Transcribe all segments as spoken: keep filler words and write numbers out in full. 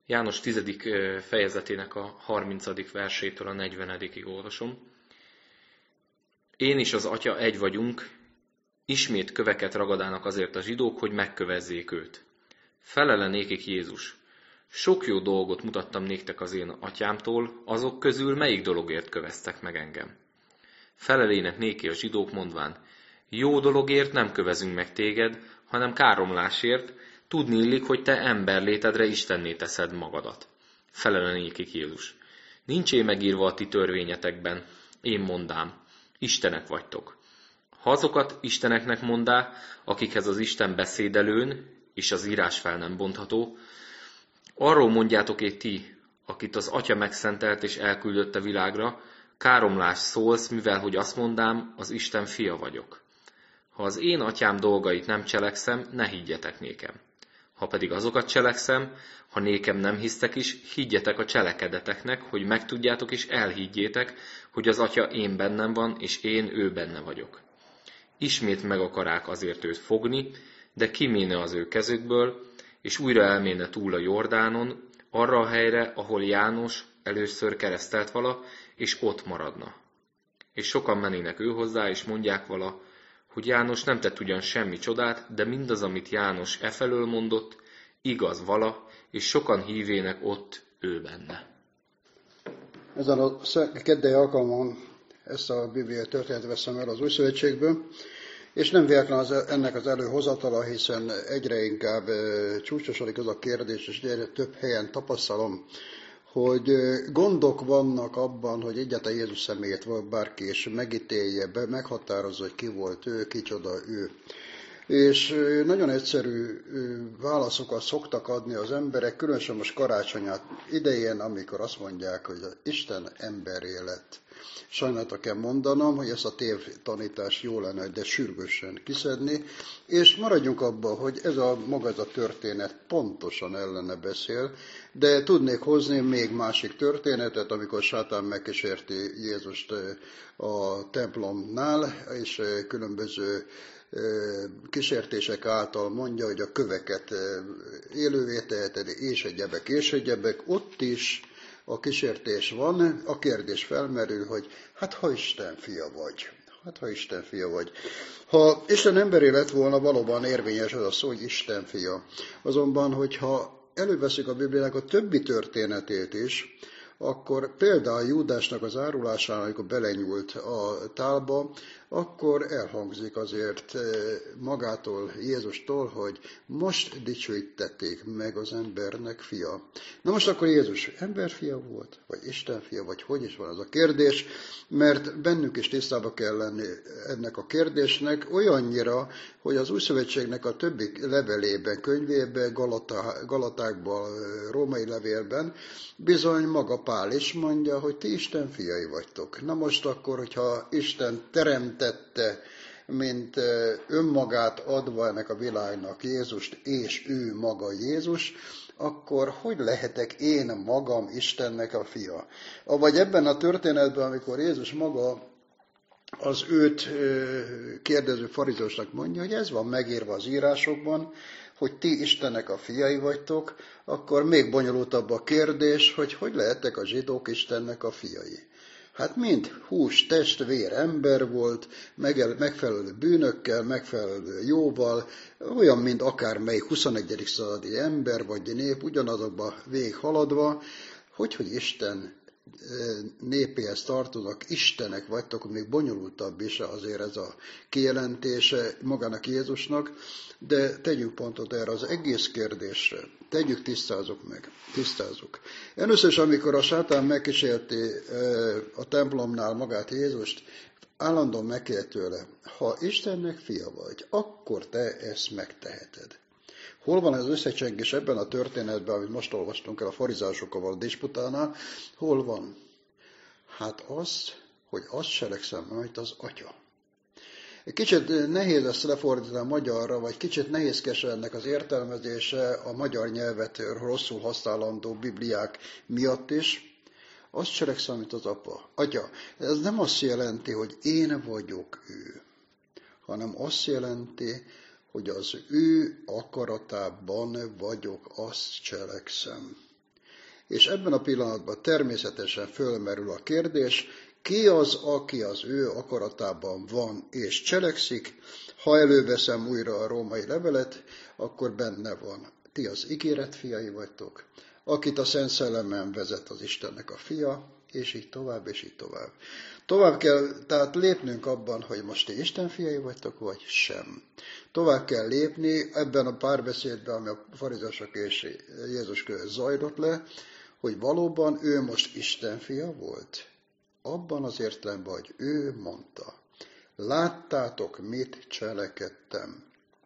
János tizedik fejezetének a harmincadik versétől a negyvenedikig olvasom. Én és az Atya egy vagyunk, ismét köveket ragadának azért a zsidók, hogy megkövezzék őt. Felele nékik Jézus. Sok jó dolgot mutattam néktek az én atyámtól, azok közül melyik dologért köveztek meg engem? Felelének néki a zsidók mondván, jó dologért nem kövezünk meg téged, hanem káromlásért, tudni illik, hogy te emberlétedre Istenné teszed magadat. Felele nékik Jézus. Nincs én megírva a ti törvényetekben, én mondám, Istenek vagytok. Ha azokat isteneknek mondá, akikhez az Isten beszédelőn, és az írás fel nem bontható, arról mondjátok én ti, akit az Atya megszentelt és elküldött a világra, káromlás szólsz, mivel hogy azt mondám, az Isten fia vagyok. Ha az én atyám dolgait nem cselekszem, ne higgyetek nékem. Ha pedig azokat cselekszem, ha nékem nem hisztek is, higgyetek a cselekedeteknek, hogy megtudjátok és elhiggyétek, hogy az Atya én bennem van, és én ő benne vagyok. Ismét meg akarák azért őt fogni, de kiméne az ő kezükből, és újra elméne túl a Jordánon, arra a helyre, ahol János először keresztelt vala, és ott maradna. És sokan mennének ő hozzá, és mondják vala, hogy János nem tett ugyan semmi csodát, de mindaz, amit János efelől mondott, igaz vala, és sokan hívének ott ő benne. Ezen a keddei alkalmon ezt a bibliai történetet veszem el az Új Szövetségből, és nem véletlen az, ennek az előhozatala, hiszen egyre inkább e, csúcsosodik az a kérdés, és egyre több helyen tapasztalom, hogy gondok vannak abban, hogy egyáltalán Jézus személyét volt bárki, és megítélje, be, meghatározza, hogy ki volt ő, kicsoda ő. És nagyon egyszerű válaszokat szoktak adni az emberek, különösen most karácsonyát idején, amikor azt mondják, hogy Isten emberré lett. Sajnálta kell mondanom, hogy ezt a tévtanítást jó lenne, de sürgősen kiszedni, és maradjunk abban, hogy ez a maga ez a történet pontosan ellene beszél, de tudnék hozni még másik történetet, amikor sátán megkísérti Jézust a templomnál, és különböző kísértések által mondja, hogy a köveket élővé teheted, és egyebek, és egyebek, ott is a kísértés van, a kérdés felmerül, hogy hát ha Isten fia vagy, hát ha Isten fia vagy. Ha Isten emberé lett volna, valóban érvényes az a szó, hogy Isten fia. Azonban, hogyha előveszik a Bibliának a többi történetét is, akkor például Júdásnak az árulásán, amikor belenyúlt a tálba, akkor elhangzik azért magától, Jézustól, hogy most dicsőítették meg az embernek fia. Na most akkor Jézus emberfia volt, vagy Isten fia, vagy hogy is van az a kérdés, mert bennünk is tisztába kell lenni ennek a kérdésnek, olyannyira, hogy az Új Szövetségnek a többi levelében, könyvében, Galata, Galatákban, római levélben bizony maga Pál is mondja, hogy ti Isten fiai vagytok. Na most akkor, hogyha Isten teremtette, mint önmagát adva ennek a világnak Jézust, és ő maga Jézus, akkor hogy lehetek én magam Istennek a fia? Vagy ebben a történetben, amikor Jézus maga az őt kérdező farizeusnak mondja, hogy ez van megírva az írásokban, hogy ti Istennek a fiai vagytok, akkor még bonyolultabb a kérdés, hogy hogy lehettek a zsidók Istennek a fiai. Hát mind hús, test, vér ember volt, megfelelő bűnökkel, megfelelő jóval, olyan, mint akármelyik huszonegyedik századi ember vagy nép, ugyanazokba végighaladva, hogy, hogy Isten népéhez tartoznak, Istenek vagytok, még bonyolultabb is azért ez a kijelentése magának Jézusnak, de tegyük pontot erre az egész kérdésre. Tegyük, tisztázzuk meg. Tisztázzuk. Először is, amikor a sátán megkísérti a templomnál magát Jézust, állandóan megkérdezi tőle, ha Istennek fia vagy, akkor te ezt megteheted. Hol van az összecsengés ebben a történetben, amit most olvastunk el a farizásokkal való disputánál? Hol van? Hát az, hogy azt cselekszem, amit az Atya. Egy kicsit nehéz ezt lefordítani a magyarra, vagy kicsit nehézkes ennek az értelmezése a magyar nyelvet rosszul használandó bibliák miatt is. Azt cselekszem, amit az apa. Atya. Ez nem azt jelenti, hogy én vagyok ő, hanem azt jelenti, hogy az ő akaratában vagyok, azt cselekszem. És ebben a pillanatban természetesen fölmerül a kérdés, ki az, aki az ő akaratában van és cselekszik. Ha előveszem újra a római levelet, akkor benne van. Ti az ígéret fiai vagytok, akit a Szent Szellemen vezet az Istennek a fia, és így tovább, és így tovább. Tovább kell tehát lépnünk abban, hogy most ti Isten fiai vagytok, vagy sem. Tovább kell lépni ebben a párbeszédben, ami a farizások és Jézus között zajlott le, hogy valóban ő most Isten fia volt. Abban az értelemben, hogy ő mondta. Láttátok, mit cselekedtem.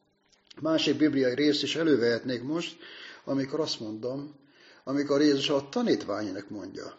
Másik bibliai rész is elővehetnék most, amikor azt mondom, amikor Jézus a tanítványnak mondja,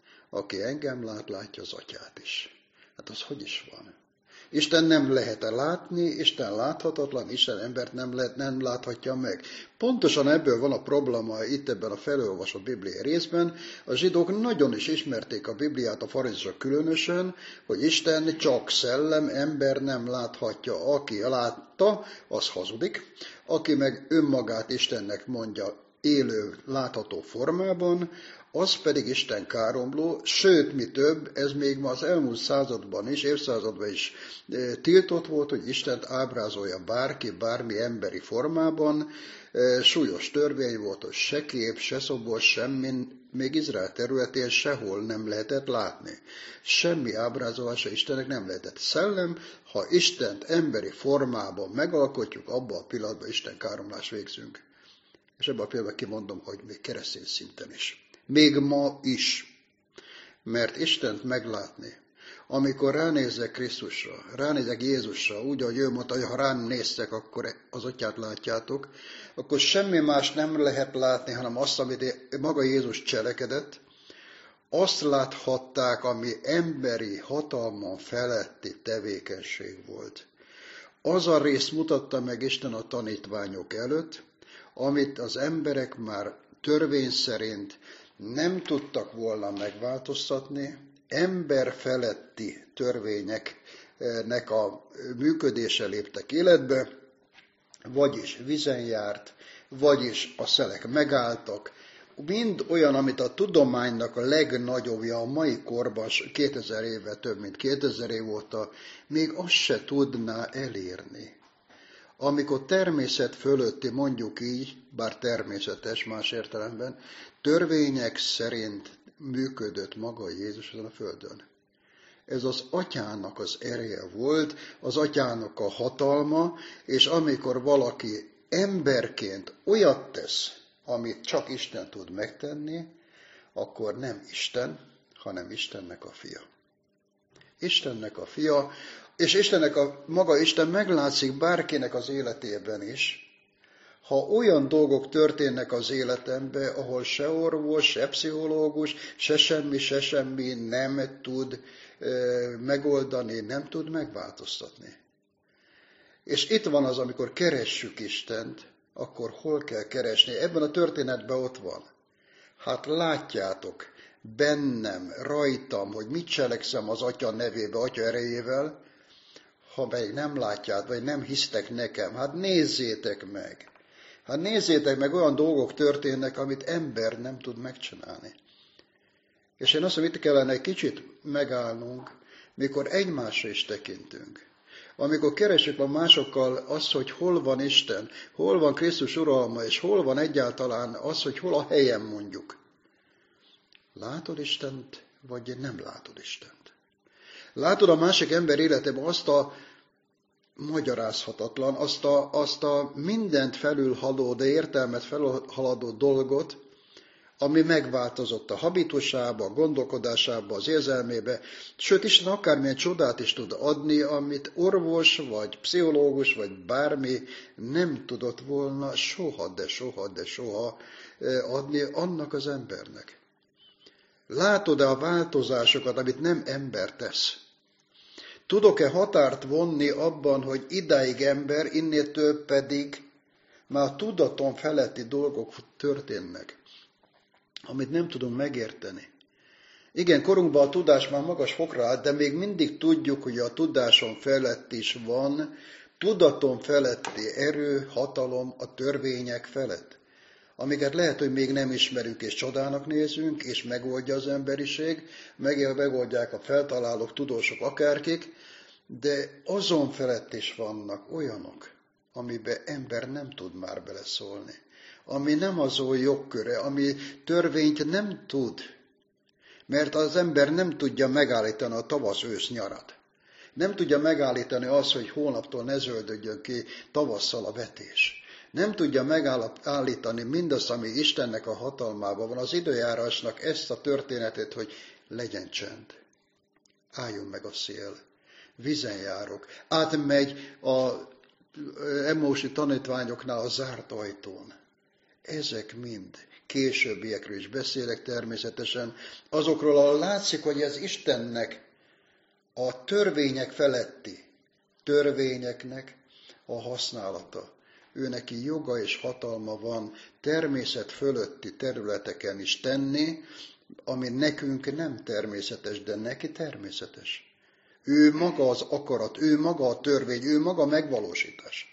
aki engem lát, látja az atyát is. Hát az hogy is van? Isten nem lehet látni, Isten láthatatlan, Isten embert nem, lehet, nem láthatja meg. Pontosan ebből van a probléma itt ebben a felolvasott bibliai részben. A zsidók nagyon is ismerték a Bibliát, a farizeusok különösen, hogy Isten csak szellem, ember nem láthatja. Aki látta, az hazudik. Aki meg önmagát Istennek mondja élő, látható formában, az pedig Isten káromló, sőt, mi több, ez még ma az elmúlt században is, évszázadban is tiltott volt, hogy Istent ábrázolja bárki, bármi emberi formában. Súlyos törvény volt, hogy se kép, se szobor, semmi, még Izrael területén sehol nem lehetett látni. Semmi ábrázolása Istennek nem lehetett. Szellem, ha Istent emberi formában megalkotjuk, abban a pillanatban Isten káromlás végzünk. És ebben a pillanatban kimondom, hogy még keresztény szinten is. Még ma is. Mert Istent meglátni, amikor ránézek Krisztusra, ránézek Jézusra, úgy, ahogy ő mondta, hogy ha rám néztek, akkor az atyát látjátok, akkor semmi más nem lehet látni, hanem azt, amit maga Jézus cselekedett, azt láthatták, ami emberi hatalmon feletti tevékenység volt. Az a rész mutatta meg Isten a tanítványok előtt, amit az emberek már törvény szerint nem tudtak volna megváltoztatni, ember feletti törvényeknek a működése léptek életbe, vagyis vízen járt, vagyis a szelek megálltak, mind olyan, amit a tudománynak a legnagyobbja a mai korban, kétezer éve, több mint kétezer év óta, még azt se tudná elérni. Amikor természet fölötti, mondjuk így, bár természetes más értelemben, törvények szerint működött maga Jézus ezen a földön. Ez az atyának az ereje volt, az atyának a hatalma, és amikor valaki emberként olyat tesz, amit csak Isten tud megtenni, akkor nem Isten, hanem Istennek a fia. Istennek a fia, és Istennek a maga Isten meglátszik bárkinek az életében is, ha olyan dolgok történnek az életemben, ahol se orvos, se pszichológus, se semmi, se semmi nem tud e, megoldani, nem tud megváltoztatni. És itt van az, amikor keressük Istent, akkor hol kell keresni? Ebben a történetben ott van. Hát látjátok bennem, rajtam, hogy mit cselekszem az Atya nevébe, Atya erejével, ha még nem látjátok, vagy nem hisztek nekem, hát nézzétek meg. Hát nézzétek meg, olyan dolgok történnek, amit ember nem tud megcsinálni. És én azt mondom, itt kellene egy kicsit megállnunk, mikor egymásra is tekintünk. Amikor keresünk a másokkal azt, hogy hol van Isten, hol van Krisztus uralma, és hol van egyáltalán az, hogy hol a helyem mondjuk. Látod Istent, vagy nem látod Istent? Látod a másik ember életében azt a magyarázhatatlan, azt a, azt a mindent felülhaladó, de értelmet felülhaladó dolgot, ami megváltozott a habitusába, a gondolkodásába, az érzelmébe, sőt Isten akármilyen csodát is tud adni, amit orvos, vagy pszichológus, vagy bármi nem tudott volna soha, de soha, de soha adni annak az embernek. Látod-e a változásokat, amit nem ember tesz? Tudok-e határt vonni abban, hogy idáig ember, innétől pedig már a tudaton feletti dolgok történnek, amit nem tudunk megérteni. Igen, korunkban a tudás már magas fokra állt, de még mindig tudjuk, hogy a tudáson felett is van tudaton feletti erő, hatalom a törvények felett. amiket lehet, hogy még nem ismerünk és csodának nézünk, és megoldja az emberiség, meg megoldják a feltalálók, tudósok, akárkik, de azon felett is vannak olyanok, amiben ember nem tud már beleszólni, ami nem az ő jogköre, ami törvényt nem tud, mert az ember nem tudja megállítani a tavasz-ősz nyarat. Nem tudja megállítani azt, hogy holnaptól ne zöldödjön ki tavasszal a vetés. Nem tudja megállítani mindazt, ami Istennek a hatalmában van, az időjárásnak ezt a történetét, hogy legyen csend. Álljon meg a szél. Vízen járok. Átmegy a Emmausi tanítványoknál a zárt ajtón. Ezek mind. Későbbiekről is beszélek természetesen. Azokról, ahol látszik, hogy ez Istennek a törvények feletti törvényeknek a használata. Ő neki joga és hatalma van természet fölötti területeken is tenni, ami nekünk nem természetes, de neki természetes. Ő maga az akarat, ő maga a törvény, ő maga a megvalósítás.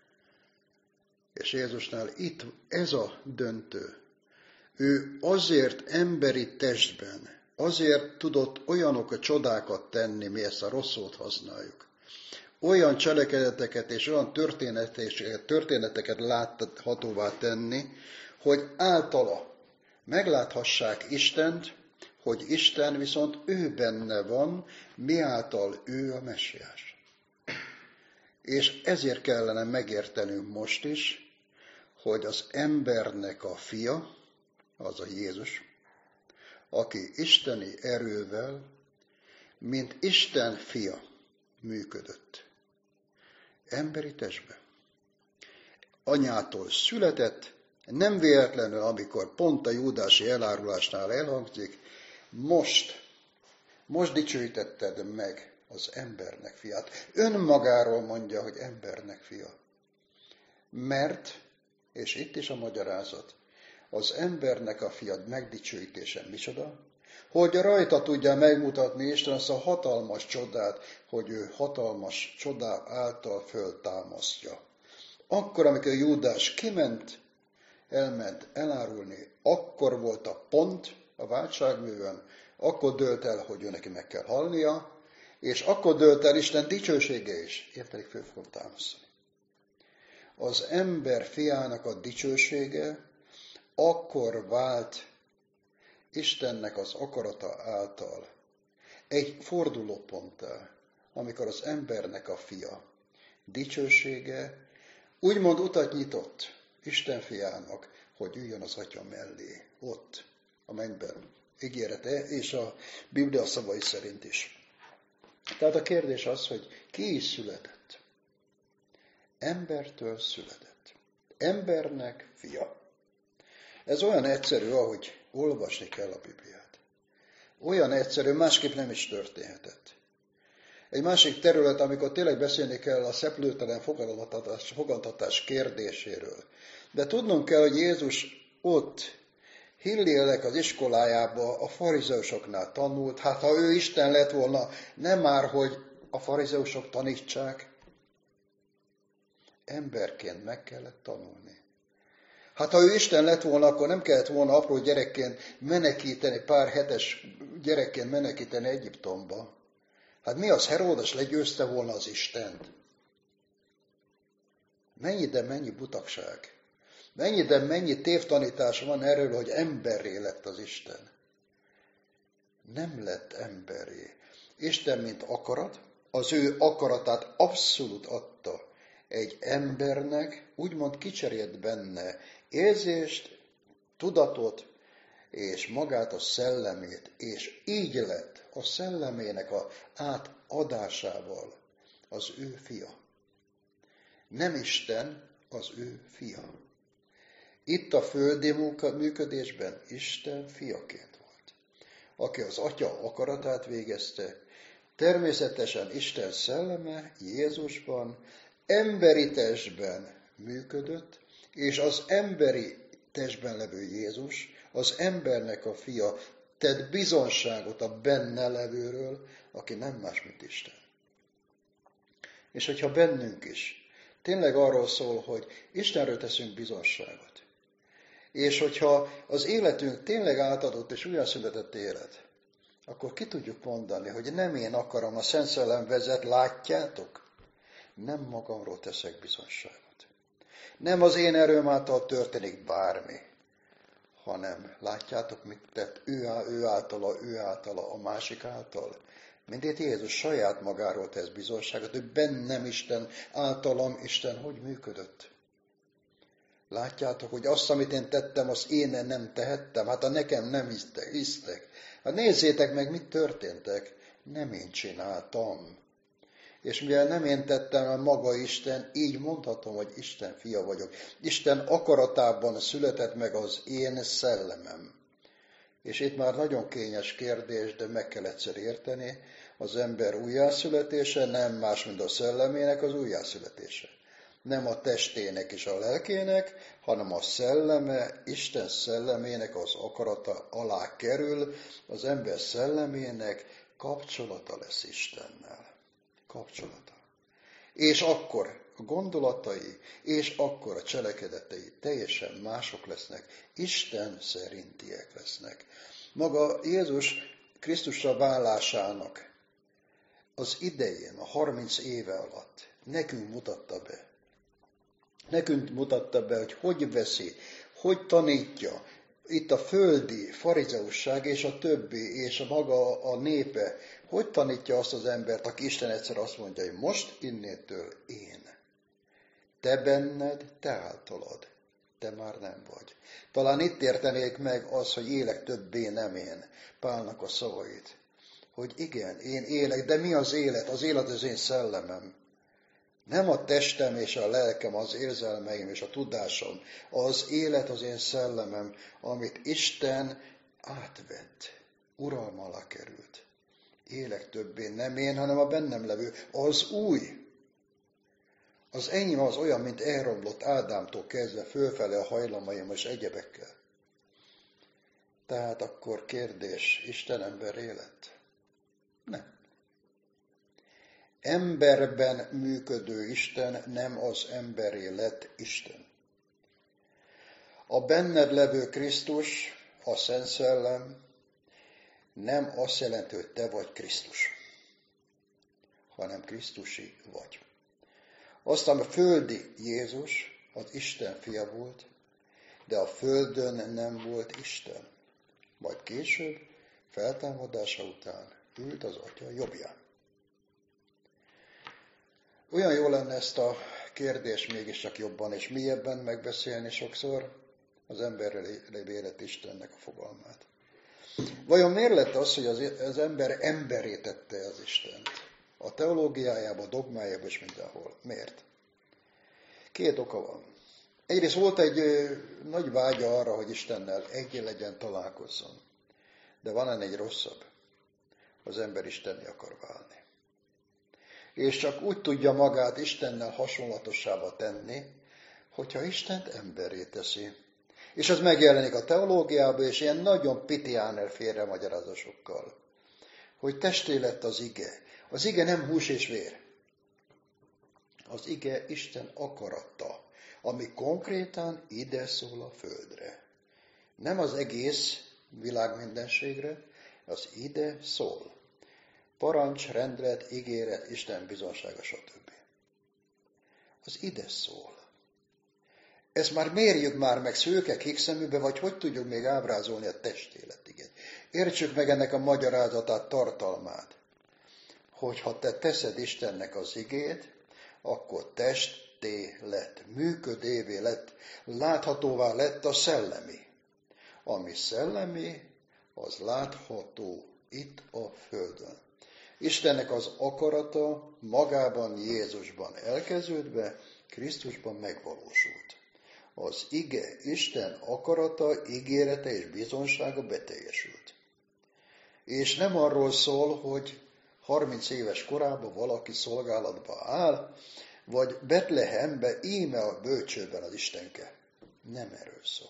És Jézusnál itt ez a döntő. Ő azért emberi testben, azért tudott olyanok a csodákat tenni, mi ezt a rossz szót használjuk. Olyan cselekedeteket és olyan történeteket, történeteket láthatóvá tenni, hogy általa megláthassák Istent, hogy Isten viszont ő benne van, miáltal ő a messiás. És ezért kellene megértenünk most is, hogy az embernek a fia, az a Jézus, aki isteni erővel, mint Isten fia működött. Emberi testben. Anyától született, nem véletlenül, amikor pont a júdási elárulásnál elhangzik, most, most dicsőítetted meg az embernek fiát. Önmagáról mondja, hogy embernek fia. Mert, és itt is a magyarázat, az embernek a fia megdicsőítése micsoda? Hogy rajta tudja megmutatni Isten azt a hatalmas csodát, hogy ő hatalmas csodá által föltámasztja. Akkor, amikor Júdás kiment, elment elárulni, akkor volt a pont a váltságművön, akkor dőlt el, hogy ő neki meg kell halnia, és akkor dőlt el Isten dicsősége is, én pedig föl fogom támasztani. Az ember fiának a dicsősége akkor vált Istennek az akarata által egy fordulóponttá, amikor az embernek a fia dicsősége úgymond utat nyitott Isten fiának, hogy üljön az atya mellé, ott, a mennyben, ígérete, és a Biblia szavai szerint is. Tehát a kérdés az, hogy ki is született? Embertől született. Embernek fia. Ez olyan egyszerű, ahogy olvasni kell a Bibliát. Olyan egyszerű, másképp nem is történhetett. Egy másik terület, amikor tényleg beszélni kell a szeplőtelen fogantatás, fogantatás kérdéséről. De tudnunk kell, hogy Jézus ott Hillélnek az iskolájába a farizeusoknál tanult. Hát ha ő Isten lett volna, nem már, hogy a farizeusok tanítsák. Emberként meg kellett tanulni. Hát ha ő Isten lett volna, akkor nem kellett volna apró gyerekként menekíteni, pár hetes gyerekként menekíteni Egyiptomba. Hát mi az, Heródes legyőzte volna az Istent? Mennyi, de mennyi butakság. Mennyi, de mennyi tévtanítás van erről, hogy emberré lett az Isten. Nem lett emberré. Isten, mint akarat, az ő akaratát abszolút adta egy embernek, úgymond kicserélt benne érzést, tudatot, és magát a szellemét, és így lett a szellemének a átadásával az ő fia. Nem Isten, az ő fia. Itt a földi működésben Isten fiaként volt, aki az atya akaratát végezte, természetesen Isten szelleme Jézusban, emberi testben működött, és az emberi testben levő Jézus, az embernek a fia, tett bizonságot a benne levőről, aki nem más, mint Isten. És hogyha bennünk is tényleg arról szól, hogy Istenről teszünk bizonságot, És hogyha az életünk tényleg átadott és újjászületett élet, akkor ki tudjuk mondani, hogy nem én akarom, a Szent Szellem vezet, látjátok? Nem magamról teszek bizonyságot. Nem az én erőm által történik bármi, hanem látjátok, mit tett ő, ő általa, ő általa, a másik által. Mindét Jézus saját magáról tesz bizonyságot, hogy bennem Isten, általam Isten hogy működött. Látjátok, hogy azt, amit én tettem, azt én nem tehettem, hát a nekem nem hisztek. hisztek. Hát nézzétek meg, mit történtek. Nem én csináltam. És mivel nem én tettem el maga Isten, így mondhatom, hogy Isten fia vagyok. Isten akaratában született meg az én szellemem. És itt már nagyon kényes kérdés, de meg kell egyszer érteni, az ember újjászületése nem más, mint a szellemének az újjászületése. Nem a testének és a lelkének, hanem a szelleme, Isten szellemének az akarata alá kerül, az ember szellemének kapcsolata lesz Istennel. Kapcsolata. És akkor a gondolatai, és akkor a cselekedetei teljesen mások lesznek, Isten szerintiek lesznek. Maga Jézus Krisztusra válásának az idején, a harminc éve alatt nekünk mutatta be. Nekünk mutatta be, hogy hogy veszi, hogy tanítja. Itt a földi farizeusság és a többi, és a maga a népe, hogy tanítja azt az embert, aki Isten egyszer azt mondja, hogy most innétől én. Te benned, te általad, te már nem vagy. Talán itt értenék meg az, hogy élek többé nem én, Pálnak a szavait. Hogy igen, én élek, de mi az élet? Az élet az én szellemem. Nem a testem és a lelkem, az érzelmeim és a tudásom. Az élet az én szellemem, amit Isten átvett, uralma alá került. Élek többé nem én, hanem a bennem levő, az új. Az enyém az olyan, mint elromlott Ádámtól kezdve fölfele a hajlamaim és egyebekkel. Tehát akkor kérdés, Isten emberré lett? Nem. Emberben működő Isten nem az emberré lett Isten. A benned levő Krisztus, a Szent Szellem nem azt jelenti, hogy te vagy Krisztus, hanem Krisztusi vagy. Aztán a földi Jézus az Isten fia volt, de a földön nem volt Isten. Majd később, feltámadása után ült az Atya jobbján. Olyan jó lenne ezt a kérdést mégiscsak jobban és mélyebben megbeszélni sokszor, az emberrel élet Istennek a fogalmát. Vajon miért lett az, hogy az, az ember emberré tette az Istent? A teológiájában, a dogmájában és mindenhol. Miért? Két oka van. Egyrészt volt egy ö, nagy vágya arra, hogy Istennel egy legyen, találkozzon. De van ennél egy rosszabb. Az ember istenné akar válni. És csak úgy tudja magát Istennel hasonlatossába tenni, hogyha Istent emberré teszi. És ez megjelenik a teológiában, és ilyen nagyon pitiáner félremagyarázásokkal, hogy testé lett az ige. Az ige nem hús és vér. Az ige Isten akarata, ami konkrétan ide szól a földre. Nem az egész világ mindenségre, az ide szól. Parancs, rendelet, ígéret, Isten bizonsága, stb. Az ide szól. Ezt már mérjük már meg szőke kékszeműbe, vagy hogy tudjuk még ábrázolni a testéletigét. Értsük meg ennek a magyarázatát, tartalmát. Hogyha te teszed Istennek az igét, akkor testé lett, működévé lett, láthatóvá lett a szellemi. Ami szellemi, az látható itt a földön. Istennek az akarata magában, Jézusban elkezdődve, Krisztusban megvalósult. Az ige, Isten akarata, ígérete és bizonsága beteljesült. És nem arról szól, hogy harminc éves korában valaki szolgálatba áll, vagy Betlehembe, íme a bölcsőben az Istenke. Nem erről szól.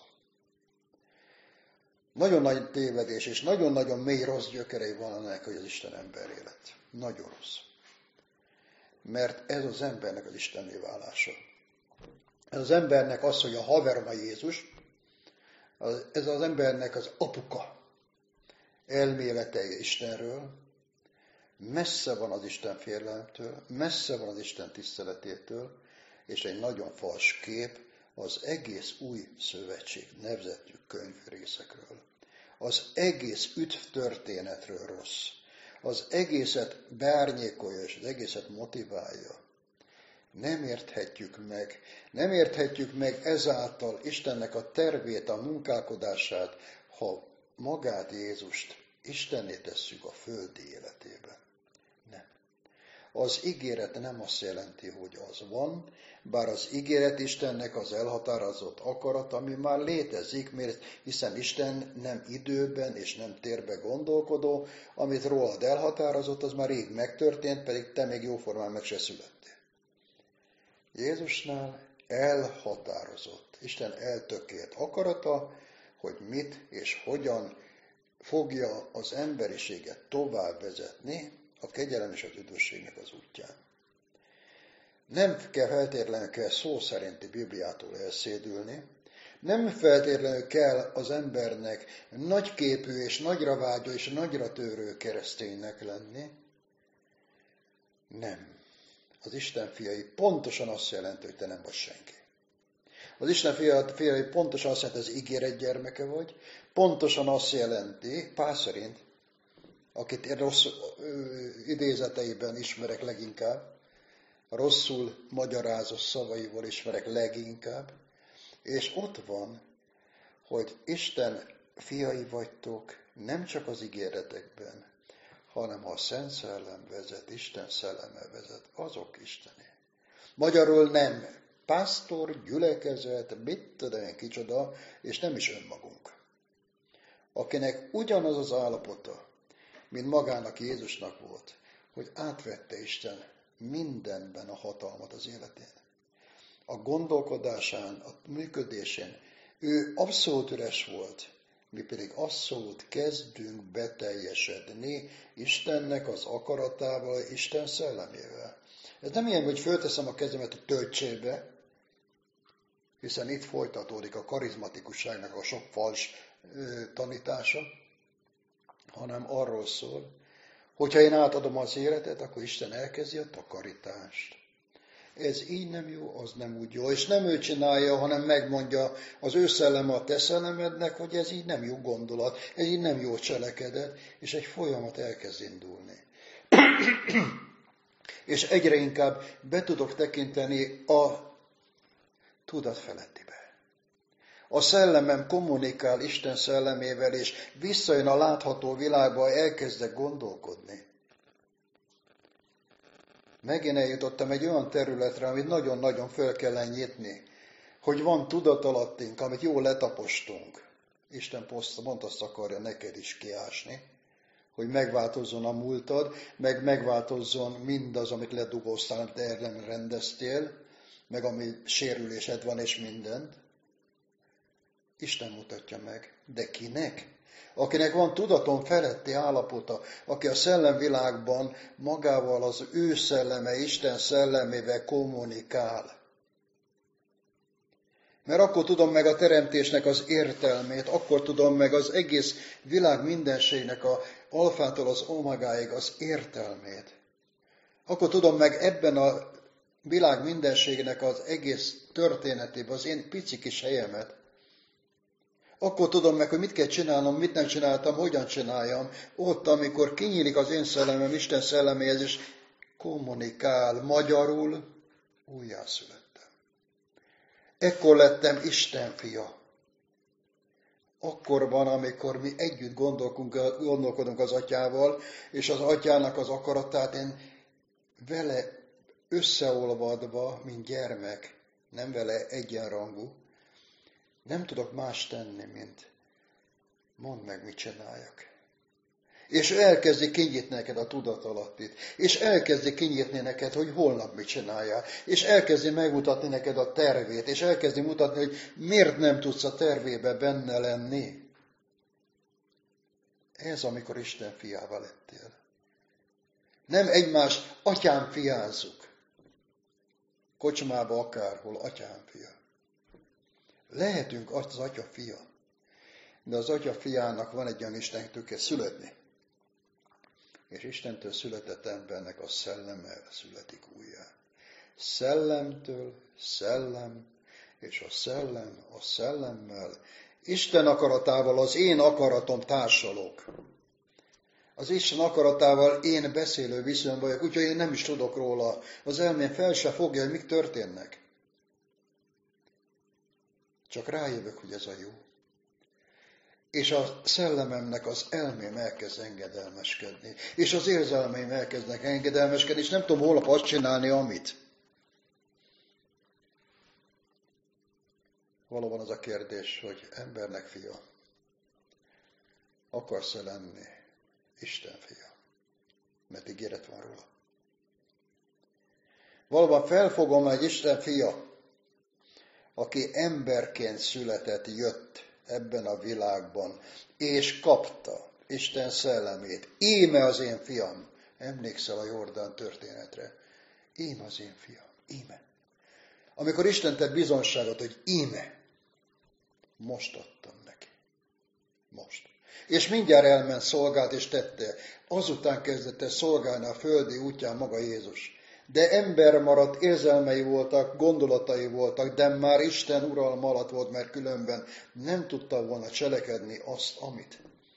Nagyon nagy tévedés, és nagyon-nagyon mély rossz gyökerei van ennek, hogy az Isten emberré lett. Nagyon rossz. Mert ez az embernek az Istenné válása. Ez az embernek az, hogy a haverom a Jézus, ez az embernek az apuka elmélete Istenről, messze van az Isten félelemtől, messze van az Isten tiszteletétől, és egy nagyon fals kép az egész új szövetség nevezetű könyvrészekről. Az egész üdv történetről rossz. Az egészet beárnyékolja, és az egészet motiválja. Nem érthetjük meg, nem érthetjük meg ezáltal Istennek a tervét, a munkálkodását, ha magát Jézust Istenné tesszük a földi életében. Nem. Az ígéret nem azt jelenti, hogy az van, bár az ígéret Istennek az elhatározott akarat, ami már létezik, mert hiszen Isten nem időben és nem térben gondolkodó, amit rólad elhatározott, az már rég megtörtént, pedig te még jóformán meg se születtél. Jézusnál elhatározott, Isten eltökélt akarata, hogy mit és hogyan fogja az emberiséget tovább vezetni a kegyelem és az üdvösségnek az útján. Nem kell feltétlenül kell szó szerinti Bibliától elszédülni, nem feltétlenül kell az embernek nagyképű és nagyra vágyó és nagyra törő kereszténynek lenni. Nem. Az Isten fiai pontosan azt jelenti, hogy te nem vagy senki. Az Isten fiai pontosan azt jelenti, hogy az ígéret gyermeke vagy, pontosan azt jelenti, Pál szerint, akit én rossz ö, idézeteiben ismerek leginkább, rosszul magyarázó szavaival ismerek leginkább, és ott van, hogy Isten fiai vagytok nem csak az ígéretekben, hanem ha a Szent Szellem vezet, Isten szelleme vezet, azok Istené. Magyarul nem pásztor, gyülekezet, mit tudom én kicsoda, és nem is önmagunk. Akinek ugyanaz az állapota, mint magának Jézusnak volt, hogy átvette Isten mindenben a hatalmat az életén. A gondolkodásán, a működésén ő abszolút üres volt, mi pedig abszolút kezdünk beteljesedni Istennek az akaratával, Isten szellemével. Ez nem ilyen, hogy fölteszem a kezemet a töltsébe, hiszen itt folytatódik a karizmatikusságnak a sok fals ö, tanítása, hanem arról szól, hogyha én átadom az életet, akkor Isten elkezdi a takarítást. Ez így nem jó, az nem úgy jó. És nem ő csinálja, hanem megmondja az ő szelleme a te szellemednek, hogy ez így nem jó gondolat, ez így nem jó cselekedet, és egy folyamat elkezd indulni. És egyre inkább be tudok tekinteni a tudat felettibe. A szellemem kommunikál Isten szellemével, és visszajön a látható világba, elkezdek gondolkodni. Megint eljutottam egy olyan területre, amit nagyon-nagyon föl kell nyitni, hogy van tudatalattunk, amit jól letapostunk. Isten pont azt akarja neked is kiásni, hogy megváltozzon a múltad, meg megváltozzon mindaz, amit ledugóztál, amit el nem rendeztél, meg ami sérülésed van, és mindent. Isten mutatja meg. De kinek? Akinek van tudaton feletti állapota, aki a szellemvilágban magával az ő szelleme, Isten szellemével kommunikál. Mert akkor tudom meg a teremtésnek az értelmét, akkor tudom meg az egész világ mindenségnek a alfától az omegáig az értelmét. Akkor tudom meg ebben a világ mindenségnek az egész történetében az én pici kis helyemet. Akkor tudom meg, hogy mit kell csinálnom, mit nem csináltam, hogyan csináljam. Ott, amikor kinyílik az én szellemem, Isten szelleméhez, és kommunikál magyarul, újjászülettem. Ekkor lettem Isten fia. Akkor van, amikor mi együtt gondolkodunk az atyával, és az atyának az akaratát én vele összeolvadva, mint gyermek, nem vele egyenrangú, nem tudok más tenni, mint mondd meg, mit csináljak. És elkezdi kinyitni neked a tudatalattit, és elkezdi kinyitni neked, hogy holnap mit csináljál, és elkezdi megmutatni neked a tervét, és elkezdi mutatni, hogy miért nem tudsz a tervébe benne lenni. Ez, amikor Isten fiává lettél. Nem egymás atyám fiázzuk. Kocsmába akárhol, atyám fia. Lehetünk az atya fia. De az Atya fiának van egy olyan Istentől kell születni. És Istentől született embernek a szellemmel születik újjá. Szellemtől szellem, és a szellem a szellemmel. Isten akaratával az én akaratom társalok. Az Isten akaratával én beszélő viszonyban vagyok, úgyhogy én nem is tudok róla. Az elmém fel se fogja, hogy mik történnek. Csak rájövök, hogy ez a jó. És a szellememnek az elmém elkezd engedelmeskedni. És az érzelmeim elkezdnek engedelmeskedni, és nem tudom holnap azt csinálni, amit. Valóban az a kérdés, hogy embernek fia, akarsz-e lenni Isten fia? Mert ígéret van róla. Valóban felfogom egy Isten fia, aki emberként született, jött ebben a világban, és kapta Isten szellemét. Íme az én fiam. Emlékszel a Jordán történetre? Íme az én fiam. Íme. Amikor Isten tett bizonyságot, hogy íme, most adtam neki. Most. És mindjárt elment, szolgált és tette. Azután kezdett el szolgálni a földi útján maga Jézus. De ember maradt, érzelmei voltak, gondolatai voltak, de már Isten uralma alatt volt, mert különben nem tudta volna cselekedni azt, amit.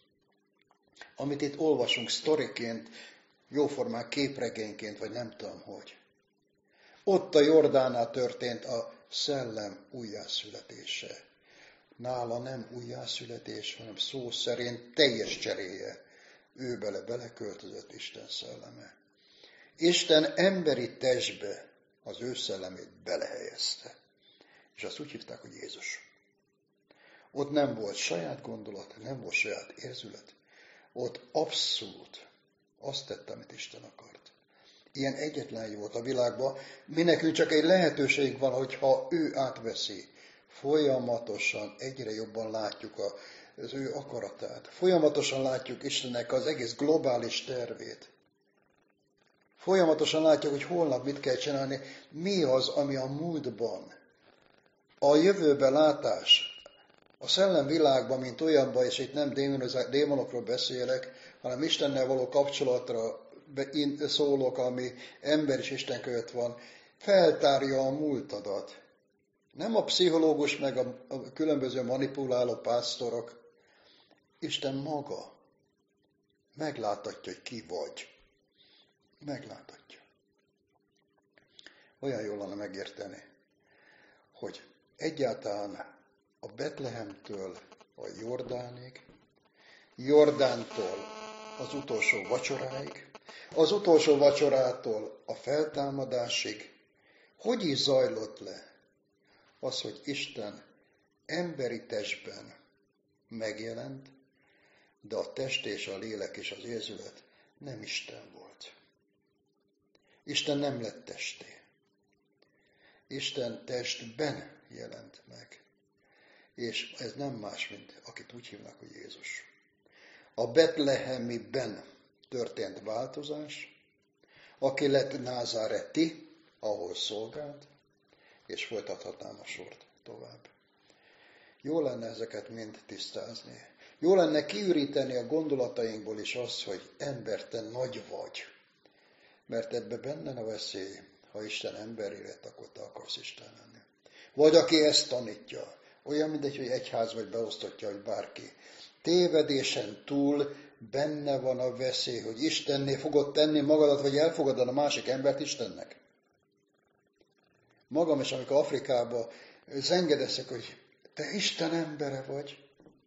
Amit itt olvasunk sztoriként, jóformán képregényként, vagy nem tudom hogy. Ott a Jordánál történt a szellem újjászületése. Nála nem újjászületés, hanem szó szerint teljes cseréje. Ő bele beleköltözött Isten szelleme. Isten emberi testbe az ő szellemét belehelyezte. És azt úgy hívták, hogy Jézus. Ott nem volt saját gondolat, nem volt saját érzület. Ott abszolút azt tette, amit Isten akart. Ilyen egyetlen volt a világban. Mi nekünk csak egy lehetőség van, hogyha ő átveszi. Folyamatosan egyre jobban látjuk az ő akaratát. Folyamatosan látjuk Istennek az egész globális tervét. Folyamatosan látjuk, hogy holnap mit kell csinálni, mi az, ami a múltban. A jövőbe látás, a szellemvilágban, mint olyanban, és itt nem démonokról beszélek, hanem Istennel való kapcsolatra szólok, ami ember és Isten között van, feltárja a múltadat. Nem a pszichológus, meg a, a különböző manipuláló pásztorok, Isten maga megláthatja, hogy ki vagy. Megláthatja. Olyan jól lenne megérteni, hogy egyáltalán a Betlehemtől a Jordánig, Jordántól az utolsó vacsoráig, az utolsó vacsorától a feltámadásig, hogy is zajlott le az, hogy Isten emberi testben megjelent, de a test és a lélek és az érzület nem Isten volt. Isten nem lett testé. Isten testben jelent meg. És ez nem más, mint akit úgy hívnak, hogy Jézus. A betlehemiben történt változás, aki lett názáreti, ahol szolgált, és folytathatnám a sort tovább. Jó lenne ezeket mind tisztázni. Jó lenne kiüríteni a gondolatainkból is azt, hogy ember, te nagy vagy. Mert ebbe benne a veszély, ha Isten emberi lett, akkor te akarsz Isten lenni. Vagy aki ezt tanítja, olyan mindegy, hogy egyház vagy beosztottja, hogy bárki. Tévedésen túl benne van a veszély, hogy Istenné fogod tenni magadat, vagy elfogadod a másik embert Istennek. Magam is, amikor Afrikában zengedeszek, hogy te Isten embere vagy,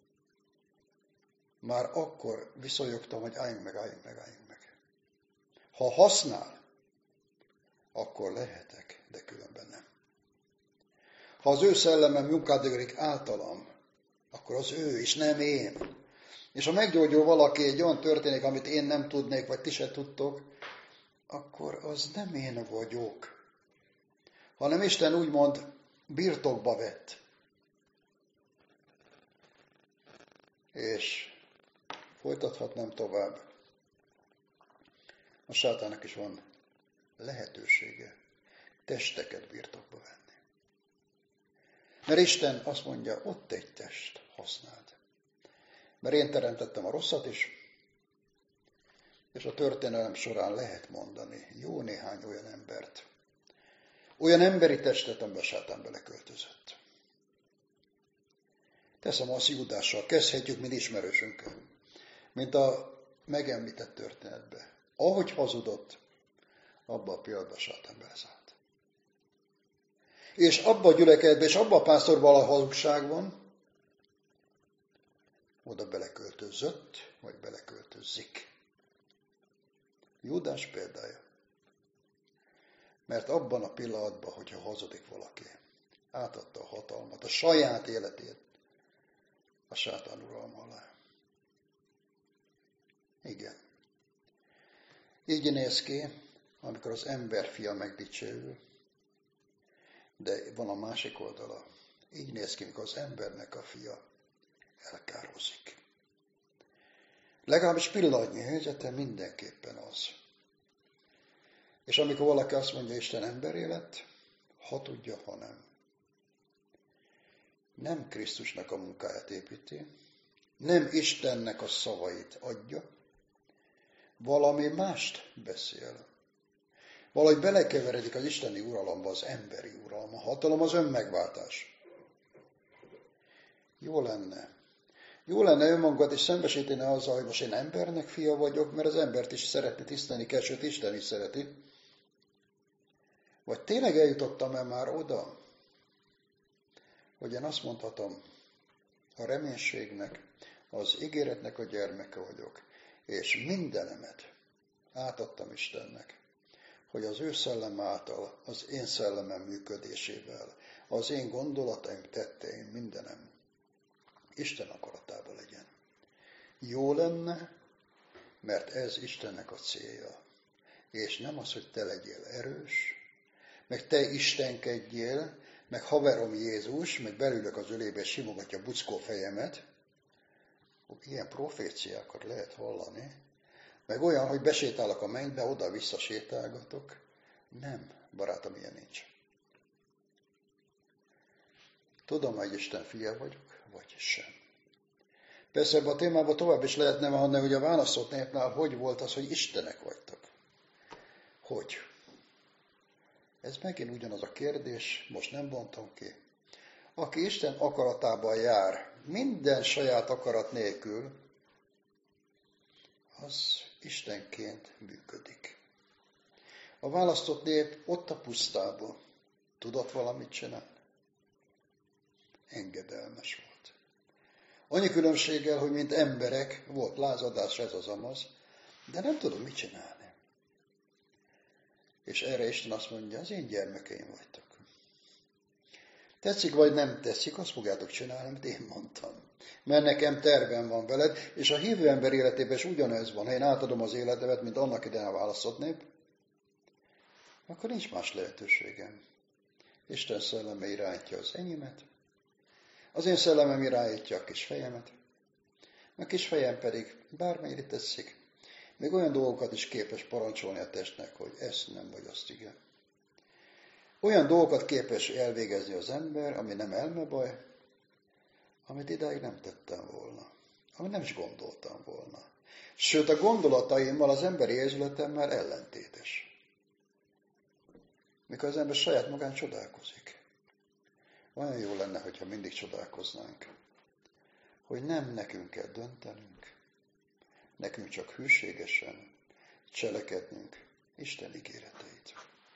már akkor viszonyogtam, hogy álljunk meg, álljunk meg, álljunk meg. Ha használ, akkor lehetek, de különben nem. Ha az ő szellemem munkálkodik általam, akkor az ő is, nem én. És ha meggyógyul valaki, egy olyan történik, amit én nem tudnék, vagy ti se tudtok, akkor az nem én vagyok. Hanem Isten úgymond birtokba vett. És folytathatnám tovább. A sátának is van lehetősége testeket birtokba venni. Mert Isten azt mondja, ott egy test, használd. Mert én teremtettem a rosszat is, és a történelem során lehet mondani jó néhány olyan embert, olyan emberi testet, amiben a sátán beleköltözött. Teszem azt, Júdással kezdhetjük, mint ismerősünkkel, mint a megemlített történetbe. Ahogy hazudott, abba a pillanatban a sátán beleszállt. És abba a gyülekezetben, és abba a pásztorban a hazugság van, oda beleköltözött, vagy beleköltözzik. Júdás példája. Mert abban a pillanatban, hogyha hazudik valaki, átadta a hatalmat, a saját életét a sátán uralma alá. Igen. Így néz ki, amikor az emberfia megdicsőül, de van a másik oldala. Így néz ki, amikor az embernek a fia elkározik. Legalábbis pillanatnyi helyzete mindenképpen az. És amikor valaki azt mondja, Isten emberé lett, ha tudja, ha nem. Nem Krisztusnak a munkáját építi, nem Istennek a szavait adja, valami mást beszél. Valahogy belekeveredik az isteni uralomba az emberi uralom, a hatalom az önmegváltás. Jó lenne. Jó lenne önmagunkat is szembesíteni azzal, hogy most én embernek fia vagyok, mert az embert is szeretni, tisztelni kell, sőt Isten is szereti. Vagy tényleg eljutottam-e már oda, hogy én azt mondhatom, a reménységnek, az ígéretnek a gyermeke vagyok, és mindenemet átadtam Istennek, hogy az ő szellem által, az én szellemem működésével, az én gondolataim, tetteim, mindenem Isten akaratában legyen. Jó lenne, mert ez Istennek a célja. És nem az, hogy te legyél erős, meg te istenkedjél, meg haverom Jézus, meg belülök az ölébe, és simogatja a buckó fejemet. Ilyen proféciákat lehet hallani. Meg olyan, hogy besétálok a mennybe, oda-vissza sétálgatok. Nem, barátom, ilyen nincs. Tudom, hogy Isten fia vagyok, vagy sem. Persze ebben a témában tovább is lehetne mondani, hogy a választott népnál hogy volt az, hogy Istenek vagytok. Hogy? Ez megint ugyanaz a kérdés, most nem bontom ki. Aki Isten akaratában jár, minden saját akarat nélkül, az Istenként működik. A választott nép ott a pusztában tudott valamit csinálni? Engedelmes volt. Annyi különbséggel, hogy mint emberek, volt lázadás, ez az amaz, de nem tudom mit csinálni. És erre Isten azt mondja, az én gyermekeim vagytok. Tetszik vagy nem tetszik, azt fogjátok csinálni, amit én mondtam. Mert nekem tervem van veled, és a hívő ember életében is ugyanez van. Ha én átadom az életemet, mint annak idején a választott nép, akkor nincs más lehetőségem. Isten szelleme irányítja az enyémet, az én szellemem irányítja a kis fejemet, a kis fejem pedig bármennyire tetszik, még olyan dolgokat is képes parancsolni a testnek, hogy ezt nem vagy azt igen. Olyan dolgokat képes elvégezni az ember, ami nem elmebaj, amit idáig nem tettem volna, amit nem is gondoltam volna. Sőt, a gondolataimmal, az emberi érzületemmel ellentétes. Mikor az ember saját magán csodálkozik. Olyan jó lenne, hogyha mindig csodálkoznánk, hogy nem nekünk kell döntenünk, nekünk csak hűségesen cselekednünk Isten ígéreteit.